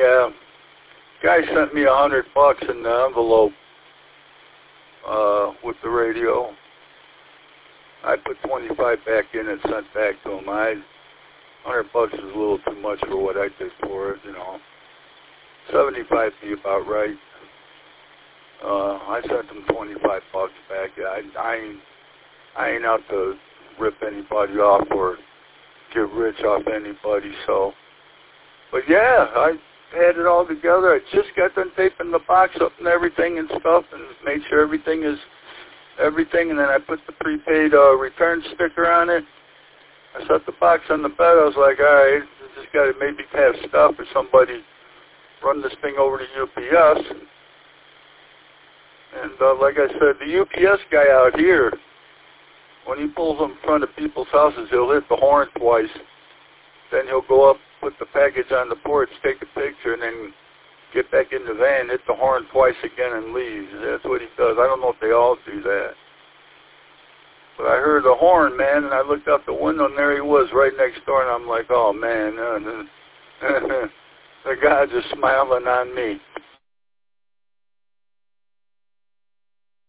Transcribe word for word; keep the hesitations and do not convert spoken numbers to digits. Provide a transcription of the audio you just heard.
Yeah. Guy sent me a hundred bucks in the envelope uh, with the radio. I put twenty-five back in and sent back to him. I hundred bucks is a little too much for what I did for it, you know. Seventy-five be about right. Uh, I sent him twenty-five bucks back. I, I ain't, I ain't out to rip anybody off or get rich off anybody. So, but yeah, I had it all together. I just got done taping the box up and everything and stuff, and made sure everything is everything. And then I put the prepaid uh, return sticker on it. I set the box on the bed. I was like, all right, just got to maybe have stuff or somebody run this thing over to U P S. And uh, like I said, the U P S guy out here, when he pulls in front of people's houses, he'll hit the horn twice. Then he'll go up, put the package on the porch, take a picture, and then get back in the van, hit the horn twice again, and leave. That's what he does. I don't know if they all do that. But I heard the horn, man, and I looked out the window, and there he was right next door, and I'm like, oh, man. Uh, the guy just smiling on me.